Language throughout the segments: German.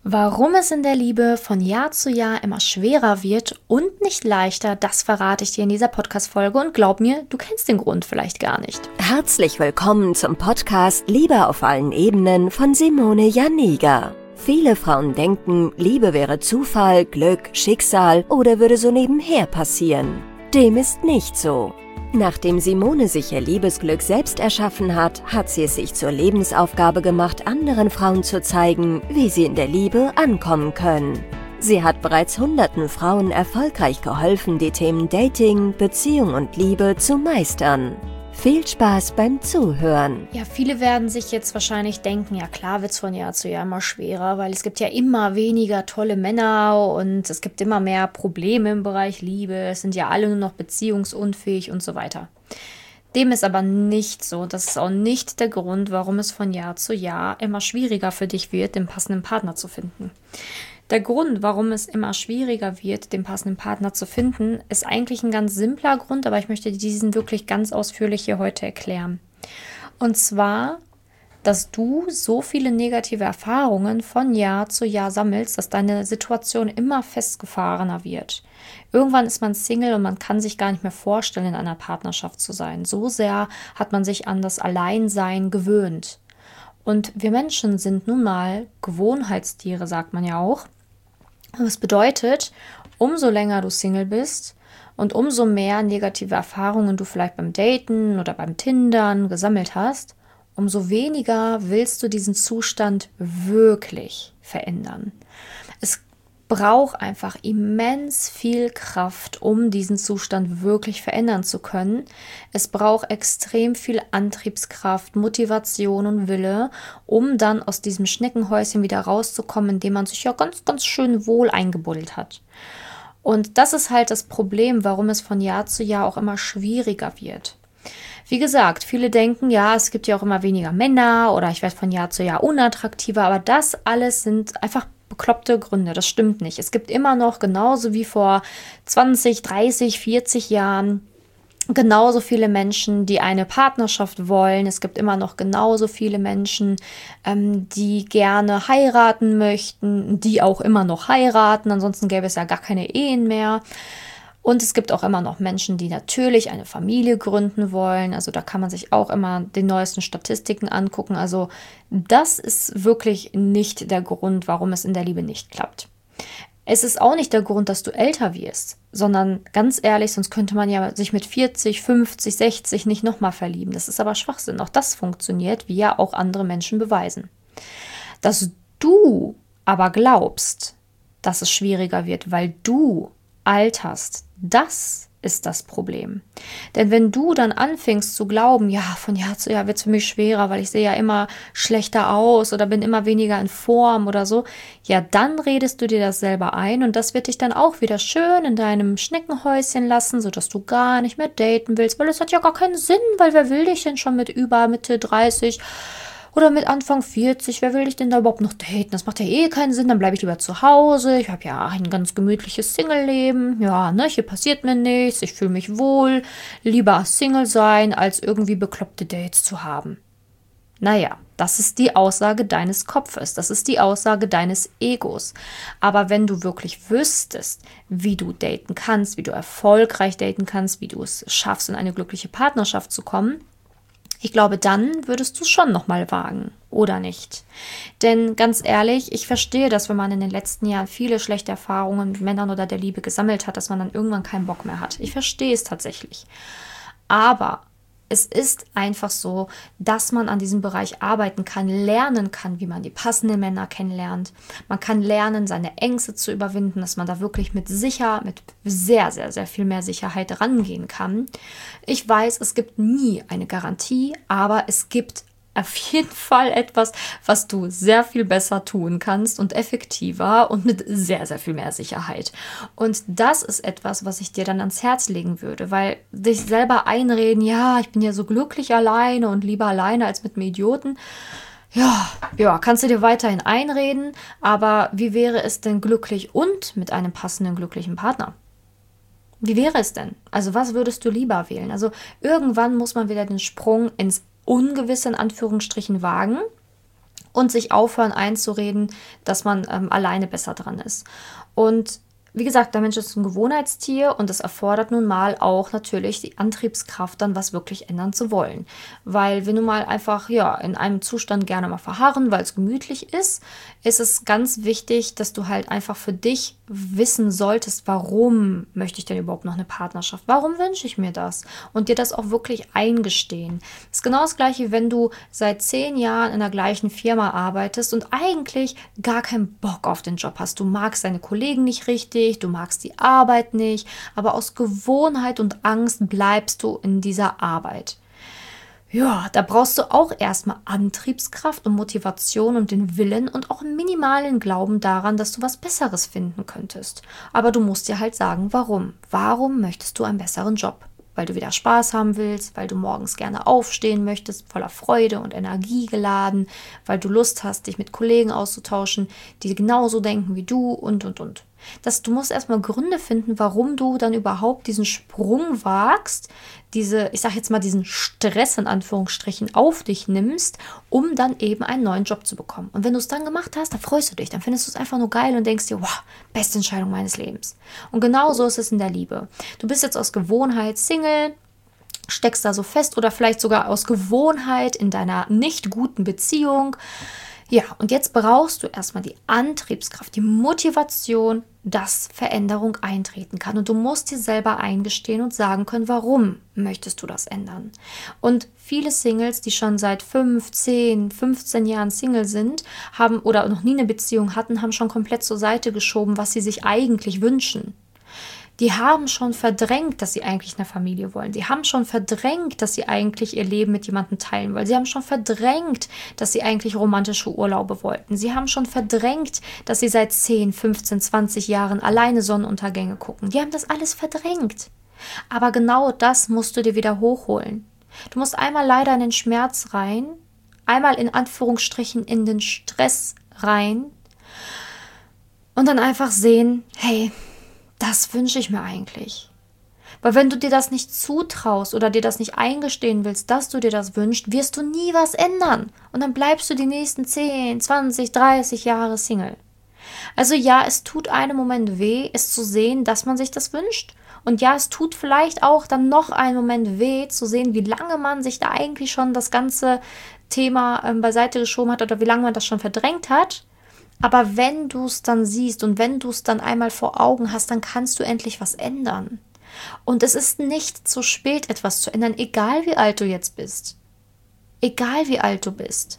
Warum es in der Liebe von Jahr zu Jahr immer schwerer wird und nicht leichter, das verrate ich dir in dieser Podcast-Folge und glaub mir, du kennst den Grund vielleicht gar nicht. Herzlich willkommen zum Podcast Liebe auf allen Ebenen von Simone Janiga. Viele Frauen denken, Liebe wäre Zufall, Glück, Schicksal oder würde so nebenher passieren. Dem ist nicht so. Nachdem Simone sich ihr Liebesglück selbst erschaffen hat, hat sie es sich zur Lebensaufgabe gemacht, anderen Frauen zu zeigen, wie sie in der Liebe ankommen können. Sie hat bereits hunderten Frauen erfolgreich geholfen, die Themen Dating, Beziehung und Liebe zu meistern. Viel Spaß beim Zuhören. Ja, viele werden sich jetzt wahrscheinlich denken, ja klar wird es von Jahr zu Jahr immer schwerer, weil es gibt ja immer weniger tolle Männer und es gibt immer mehr Probleme im Bereich Liebe. Es sind ja alle nur noch beziehungsunfähig und so weiter. Dem ist aber nicht so. Das ist auch nicht der Grund, warum es von Jahr zu Jahr immer schwieriger für dich wird, den passenden Partner zu finden. Der Grund, warum es immer schwieriger wird, den passenden Partner zu finden, ist eigentlich ein ganz simpler Grund, aber ich möchte diesen wirklich ganz ausführlich hier heute erklären. Und zwar, dass du so viele negative Erfahrungen von Jahr zu Jahr sammelst, dass deine Situation immer festgefahrener wird. Irgendwann ist man Single und man kann sich gar nicht mehr vorstellen, in einer Partnerschaft zu sein. So sehr hat man sich an das Alleinsein gewöhnt. Und wir Menschen sind nun mal Gewohnheitstiere, sagt man ja auch. Das bedeutet, umso länger du Single bist und umso mehr negative Erfahrungen du vielleicht beim Daten oder beim Tindern gesammelt hast, umso weniger willst du diesen Zustand wirklich verändern. Es braucht einfach immens viel Kraft, um diesen Zustand wirklich verändern zu können. Es braucht extrem viel Antriebskraft, Motivation und Wille, um dann aus diesem Schneckenhäuschen wieder rauszukommen, in dem man sich ja ganz, ganz schön wohl eingebuddelt hat. Und das ist halt das Problem, warum es von Jahr zu Jahr auch immer schwieriger wird. Wie gesagt, viele denken, ja, es gibt ja auch immer weniger Männer oder ich werde von Jahr zu Jahr unattraktiver, aber das alles sind einfach bekloppte Gründe, das stimmt nicht. Es gibt immer noch, genauso wie vor 20, 30, 40 Jahren, genauso viele Menschen, die eine Partnerschaft wollen. Es gibt immer noch genauso viele Menschen, die gerne heiraten möchten, die auch immer noch heiraten. Ansonsten gäbe es ja gar keine Ehen mehr. Und es gibt auch immer noch Menschen, die natürlich eine Familie gründen wollen. Also da kann man sich auch immer die neuesten Statistiken angucken. Also das ist wirklich nicht der Grund, warum es in der Liebe nicht klappt. Es ist auch nicht der Grund, dass du älter wirst, sondern ganz ehrlich, sonst könnte man ja sich mit 40, 50, 60 nicht nochmal verlieben. Das ist aber Schwachsinn. Auch das funktioniert, wie ja auch andere Menschen beweisen. Dass du aber glaubst, dass es schwieriger wird, weil du alterst, das ist das Problem. Denn wenn du dann anfängst zu glauben, ja, von Jahr zu Jahr wird es für mich schwerer, weil ich sehe ja immer schlechter aus oder bin immer weniger in Form oder so, ja, dann redest du dir das selber ein und das wird dich dann auch wieder schön in deinem Schneckenhäuschen lassen, sodass du gar nicht mehr daten willst, weil es hat ja gar keinen Sinn, weil wer will dich denn schon mit Mitte 30 oder mit Anfang 40, wer will dich denn da überhaupt noch daten? Das macht ja eh keinen Sinn, dann bleibe ich lieber zu Hause. Ich habe ja ein ganz gemütliches Single-Leben. Ja, ne, hier passiert mir nichts, ich fühle mich wohl. Lieber Single sein, als irgendwie bekloppte Dates zu haben. Naja, das ist die Aussage deines Kopfes, das ist die Aussage deines Egos. Aber wenn du wirklich wüsstest, wie du daten kannst, wie du erfolgreich daten kannst, wie du es schaffst, in eine glückliche Partnerschaft zu kommen, ich glaube, dann würdest du es schon nochmal wagen, oder nicht? Denn ganz ehrlich, ich verstehe das, wenn man in den letzten Jahren viele schlechte Erfahrungen mit Männern oder der Liebe gesammelt hat, dass man dann irgendwann keinen Bock mehr hat. Ich verstehe es tatsächlich. Aber es ist einfach so, dass man an diesem Bereich arbeiten kann, lernen kann, wie man die passenden Männer kennenlernt. Man kann lernen, seine Ängste zu überwinden, dass man da wirklich mit sehr, sehr, sehr viel mehr Sicherheit rangehen kann. Ich weiß, es gibt nie eine Garantie, aber es gibt auf jeden Fall etwas, was du sehr viel besser tun kannst und effektiver und mit sehr, sehr viel mehr Sicherheit. Und das ist etwas, was ich dir dann ans Herz legen würde, weil dich selber einreden, ja, ich bin ja so glücklich alleine und lieber alleine als mit einem Idioten. Ja, kannst du dir weiterhin einreden, aber wie wäre es denn glücklich und mit einem passenden, glücklichen Partner? Wie wäre es denn? Also was würdest du lieber wählen? Also irgendwann muss man wieder den Sprung ins Ungewisse in Anführungsstrichen wagen und sich aufhören einzureden, dass man alleine besser dran ist. Und wie gesagt, der Mensch ist ein Gewohnheitstier und es erfordert nun mal auch natürlich die Antriebskraft, dann was wirklich ändern zu wollen. Weil wir nun mal einfach in einem Zustand gerne mal verharren, weil es gemütlich ist es ganz wichtig, dass du halt einfach für dich wissen solltest, warum möchte ich denn überhaupt noch eine Partnerschaft? Warum wünsche ich mir das? Und dir das auch wirklich eingestehen. Das ist genau das Gleiche, wenn du seit 10 Jahren in der gleichen Firma arbeitest und eigentlich gar keinen Bock auf den Job hast. Du magst deine Kollegen nicht richtig, du magst die Arbeit nicht, aber aus Gewohnheit und Angst bleibst du in dieser Arbeit. Ja, da brauchst du auch erstmal Antriebskraft und Motivation und den Willen und auch einen minimalen Glauben daran, dass du was Besseres finden könntest. Aber du musst dir halt sagen, warum. Warum möchtest du einen besseren Job? Weil du wieder Spaß haben willst, weil du morgens gerne aufstehen möchtest, voller Freude und Energie geladen, weil du Lust hast, dich mit Kollegen auszutauschen, die genauso denken wie du und. Du musst erstmal Gründe finden, warum du dann überhaupt diesen Sprung wagst, diesen Stress in Anführungsstrichen auf dich nimmst, um dann eben einen neuen Job zu bekommen. Und wenn du es dann gemacht hast, dann freust du dich, dann findest du es einfach nur geil und denkst dir, wow, beste Entscheidung meines Lebens. Und genau so ist es in der Liebe. Du bist jetzt aus Gewohnheit Single, steckst da so fest oder vielleicht sogar aus Gewohnheit in deiner nicht guten Beziehung. Ja, und jetzt brauchst du erstmal die Antriebskraft, die Motivation, dass Veränderung eintreten kann. Und du musst dir selber eingestehen und sagen können, warum möchtest du das ändern? Und viele Singles, die schon seit 5, 10, 15 Jahren Single sind, haben oder noch nie eine Beziehung hatten, haben schon komplett zur Seite geschoben, was sie sich eigentlich wünschen. Die haben schon verdrängt, dass sie eigentlich eine Familie wollen. Die haben schon verdrängt, dass sie eigentlich ihr Leben mit jemandem teilen wollen. Sie haben schon verdrängt, dass sie eigentlich romantische Urlaube wollten. Sie haben schon verdrängt, dass sie seit 10, 15, 20 Jahren alleine Sonnenuntergänge gucken. Die haben das alles verdrängt. Aber genau das musst du dir wieder hochholen. Du musst einmal leider in den Schmerz rein, einmal in Anführungsstrichen in den Stress rein und dann einfach sehen, hey, das wünsche ich mir eigentlich. Weil wenn du dir das nicht zutraust oder dir das nicht eingestehen willst, dass du dir das wünschst, wirst du nie was ändern. Und dann bleibst du die nächsten 10, 20, 30 Jahre Single. Also ja, es tut einem Moment weh, es zu sehen, dass man sich das wünscht. Und ja, es tut vielleicht auch dann noch einen Moment weh, zu sehen, wie lange man sich da eigentlich schon das ganze Thema beiseite geschoben hat oder wie lange man das schon verdrängt hat. Aber wenn du es dann siehst und wenn du es dann einmal vor Augen hast, dann kannst du endlich was ändern. Und es ist nicht zu spät, etwas zu ändern, egal wie alt du jetzt bist. Egal wie alt du bist.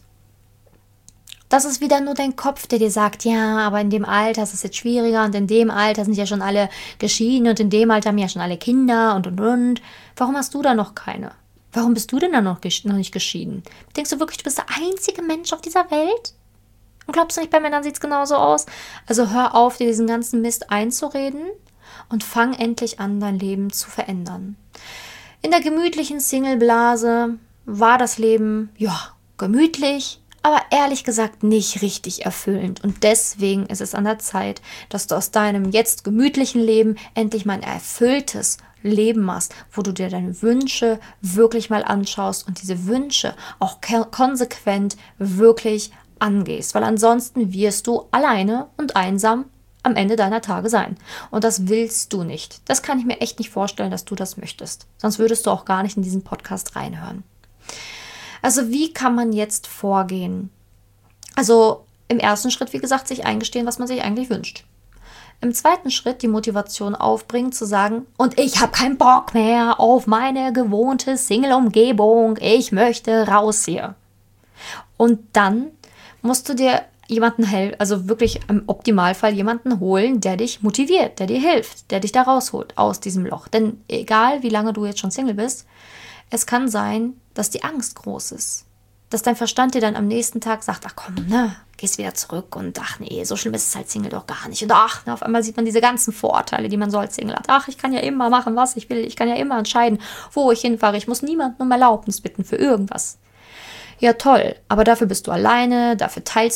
Das ist wieder nur dein Kopf, der dir sagt, ja, aber in dem Alter ist es jetzt schwieriger und in dem Alter sind ja schon alle geschieden und in dem Alter haben ja schon alle Kinder und. Warum hast du da noch keine? Warum bist du denn da noch nicht geschieden? Denkst du wirklich, du bist der einzige Mensch auf dieser Welt? Und glaubst du nicht, bei Männern sieht es genauso aus? Also hör auf, dir diesen ganzen Mist einzureden und fang endlich an, dein Leben zu verändern. In der gemütlichen Singleblase war das Leben, gemütlich, aber ehrlich gesagt nicht richtig erfüllend. Und deswegen ist es an der Zeit, dass du aus deinem jetzt gemütlichen Leben endlich mal ein erfülltes Leben machst, wo du dir deine Wünsche wirklich mal anschaust und diese Wünsche auch konsequent wirklich angehst, weil ansonsten wirst du alleine und einsam am Ende deiner Tage sein. Und das willst du nicht. Das kann ich mir echt nicht vorstellen, dass du das möchtest. Sonst würdest du auch gar nicht in diesen Podcast reinhören. Also wie kann man jetzt vorgehen? Also im ersten Schritt, wie gesagt, sich eingestehen, was man sich eigentlich wünscht. Im zweiten Schritt die Motivation aufbringen, zu sagen, und ich habe keinen Bock mehr auf meine gewohnte Single-Umgebung. Ich möchte raus hier. Und dann musst du dir jemanden helfen, also wirklich im Optimalfall jemanden holen, der dich motiviert, der dir hilft, der dich da rausholt aus diesem Loch. Denn egal, wie lange du jetzt schon Single bist, es kann sein, dass die Angst groß ist. Dass dein Verstand dir dann am nächsten Tag sagt, ach komm, gehst wieder zurück und ach nee, so schlimm ist es als Single doch gar nicht. Und auf einmal sieht man diese ganzen Vorteile, die man so als Single hat. Ach, ich kann ja immer machen, was ich will. Ich kann ja immer entscheiden, wo ich hinfahre. Ich muss niemanden um Erlaubnis bitten für irgendwas. Ja, toll, aber dafür bist du alleine, dafür teilst du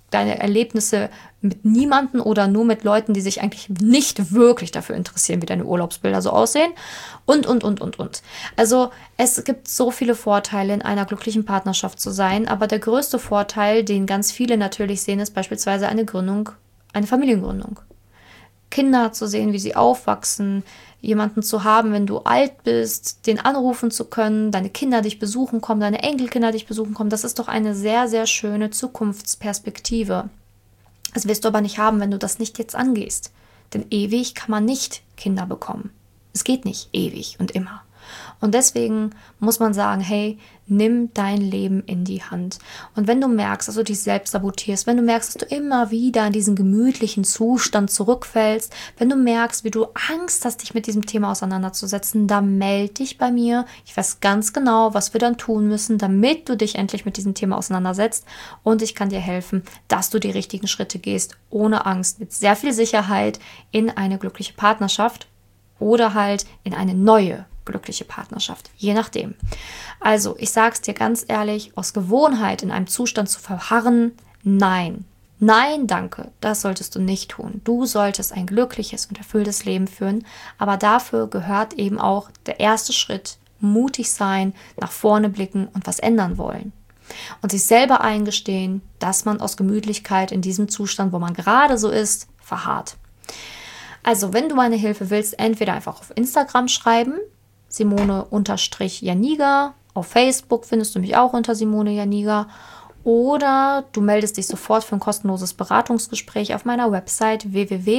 deine Erlebnisse mit niemandem oder nur mit Leuten, die sich eigentlich nicht wirklich dafür interessieren, wie deine Urlaubsbilder so aussehen und. Also es gibt so viele Vorteile, in einer glücklichen Partnerschaft zu sein, aber der größte Vorteil, den ganz viele natürlich sehen, ist beispielsweise eine Familiengründung. Kinder zu sehen, wie sie aufwachsen, jemanden zu haben, wenn du alt bist, den anrufen zu können, deine Kinder dich besuchen kommen, deine Enkelkinder dich besuchen kommen, das ist doch eine sehr, sehr schöne Zukunftsperspektive. Das wirst du aber nicht haben, wenn du das nicht jetzt angehst. Denn ewig kann man nicht Kinder bekommen. Es geht nicht ewig und immer. Und deswegen muss man sagen, hey, nimm dein Leben in die Hand. Und wenn du merkst, dass du dich selbst sabotierst, wenn du merkst, dass du immer wieder in diesen gemütlichen Zustand zurückfällst, wenn du merkst, wie du Angst hast, dich mit diesem Thema auseinanderzusetzen, dann melde dich bei mir. Ich weiß ganz genau, was wir dann tun müssen, damit du dich endlich mit diesem Thema auseinandersetzt. Und ich kann dir helfen, dass du die richtigen Schritte gehst, ohne Angst, mit sehr viel Sicherheit in eine glückliche Partnerschaft oder halt in eine neue glückliche Partnerschaft, je nachdem. Also, ich sage es dir ganz ehrlich, aus Gewohnheit in einem Zustand zu verharren, nein, danke, das solltest du nicht tun. Du solltest ein glückliches und erfülltes Leben führen, aber dafür gehört eben auch der erste Schritt, mutig sein, nach vorne blicken und was ändern wollen. Und sich selber eingestehen, dass man aus Gemütlichkeit in diesem Zustand, wo man gerade so ist, verharrt. Also, wenn du meine Hilfe willst, entweder einfach auf Instagram schreiben, Simone_Janiga. Auf Facebook findest du mich auch unter Simone Janiga. Oder du meldest dich sofort für ein kostenloses Beratungsgespräch auf meiner Website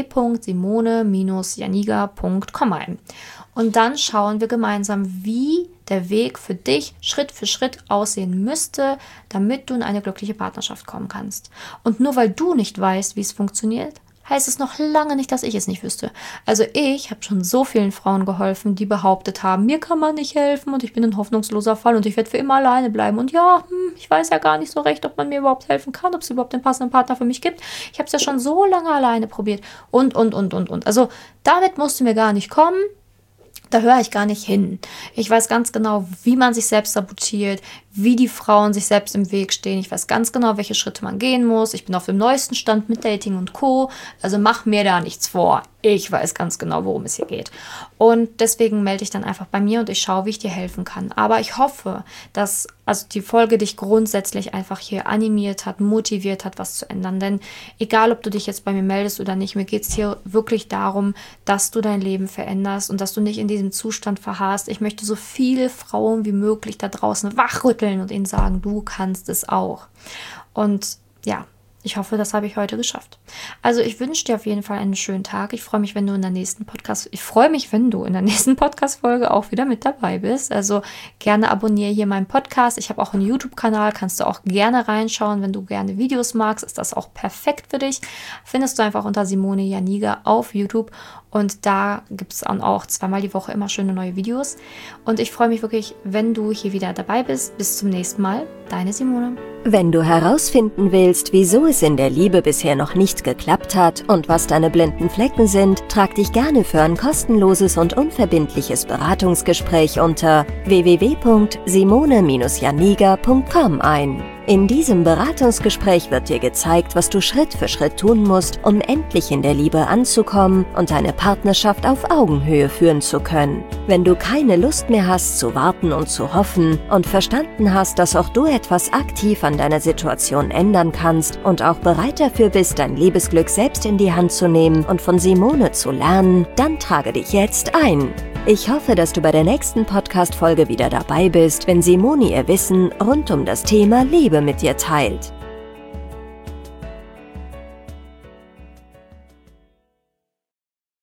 www.simone-janiga.com ein. Und dann schauen wir gemeinsam, wie der Weg für dich Schritt für Schritt aussehen müsste, damit du in eine glückliche Partnerschaft kommen kannst. Und nur weil du nicht weißt, wie es funktioniert, heißt es noch lange nicht, dass ich es nicht wüsste. Also ich habe schon so vielen Frauen geholfen, die behauptet haben, mir kann man nicht helfen und ich bin ein hoffnungsloser Fall und ich werde für immer alleine bleiben. Und ja, ich weiß ja gar nicht so recht, ob man mir überhaupt helfen kann, ob es überhaupt den passenden Partner für mich gibt. Ich habe es ja schon so lange alleine probiert und. Also damit musst du mir gar nicht kommen. Da höre ich gar nicht hin. Ich weiß ganz genau, wie man sich selbst sabotiert, wie die Frauen sich selbst im Weg stehen. Ich weiß ganz genau, welche Schritte man gehen muss. Ich bin auf dem neuesten Stand mit Dating und Co. Also mach mir da nichts vor. Ich weiß ganz genau, worum es hier geht. Und deswegen melde ich dann einfach bei mir und ich schaue, wie ich dir helfen kann. Aber ich hoffe, dass die Folge dich grundsätzlich einfach hier animiert hat, motiviert hat, was zu ändern. Denn egal, ob du dich jetzt bei mir meldest oder nicht, mir geht es hier wirklich darum, dass du dein Leben veränderst und dass du nicht in diesem Zustand verharrst. Ich möchte so viele Frauen wie möglich da draußen wachrütteln und ihnen sagen, du kannst es auch. Und ja, ich hoffe, das habe ich heute geschafft. Also ich wünsche dir auf jeden Fall einen schönen Tag. Ich freue mich, wenn du in der nächsten Podcast-Folge auch wieder mit dabei bist. Also gerne abonniere hier meinen Podcast. Ich habe auch einen YouTube-Kanal, kannst du auch gerne reinschauen. Wenn du gerne Videos magst, ist das auch perfekt für dich. Findest du einfach unter Simone Janiga auf YouTube. Und da gibt es dann auch zweimal die Woche immer schöne neue Videos. Und ich freue mich wirklich, wenn du hier wieder dabei bist. Bis zum nächsten Mal. Deine Simone. Wenn du herausfinden willst, wieso es in der Liebe bisher noch nicht geklappt hat und was deine blinden Flecken sind, trag dich gerne für ein kostenloses und unverbindliches Beratungsgespräch unter www.simone-janiga.com ein. In diesem Beratungsgespräch wird dir gezeigt, was du Schritt für Schritt tun musst, um endlich in der Liebe anzukommen und deine Partnerschaft auf Augenhöhe führen zu können. Wenn du keine Lust mehr hast zu warten und zu hoffen und verstanden hast, dass auch du etwas aktiv an deiner Situation ändern kannst und auch bereit dafür bist, dein Liebesglück selbst in die Hand zu nehmen und von Simone zu lernen, dann trage dich jetzt ein. Ich hoffe, dass du bei der nächsten Podcast-Folge wieder dabei bist, wenn Simone ihr Wissen rund um das Thema Liebe mit dir teilt.